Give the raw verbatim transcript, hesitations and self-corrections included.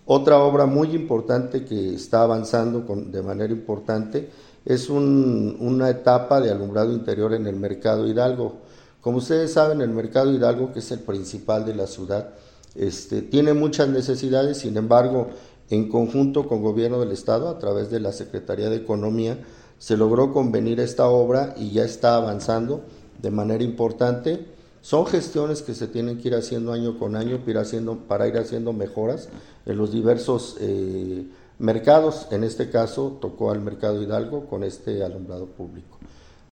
Otra obra muy importante que está avanzando con, de manera importante es un, una etapa de alumbrado interior en el Mercado Hidalgo. Como ustedes saben, el Mercado Hidalgo, que es el principal de la ciudad, este, tiene muchas necesidades. Sin embargo, en conjunto con Gobierno del Estado, a través de la Secretaría de Economía, se logró convenir esta obra y ya está avanzando de manera importante. Son gestiones que se tienen que ir haciendo año con año para ir haciendo, para ir haciendo mejoras en los diversos eh, mercados. En este caso tocó al Mercado Hidalgo con este alumbrado público.